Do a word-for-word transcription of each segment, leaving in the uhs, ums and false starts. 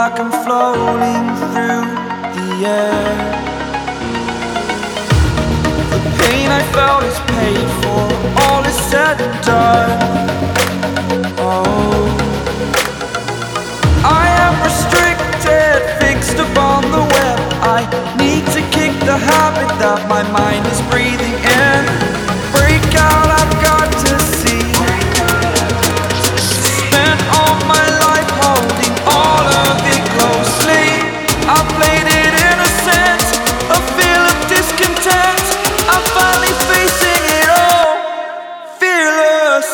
like I'm floating through the air. The pain I felt is paid for, all is said and done. Oh, I am restricted, fixed upon the web. I need to kick the habit that my mind is breathing in. Break out, I've got to see. Spent all my life holding all of it closely. I played it innocent, a feel of discontent. I'm finally facing it all, fearless.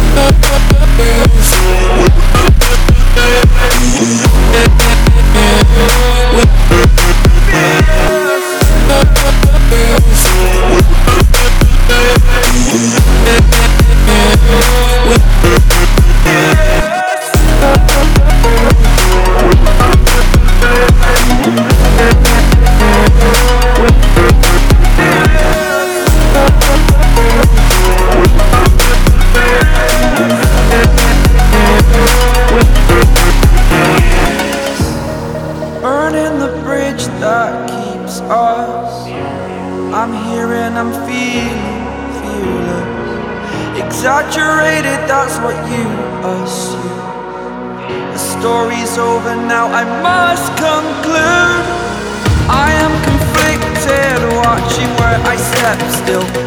Burning the bridge that keeps us. I'm here and I'm feeling fearless. Exaggerated, that's what you assume. The story's over now, I must conclude. I am conflicted, watching where I step still.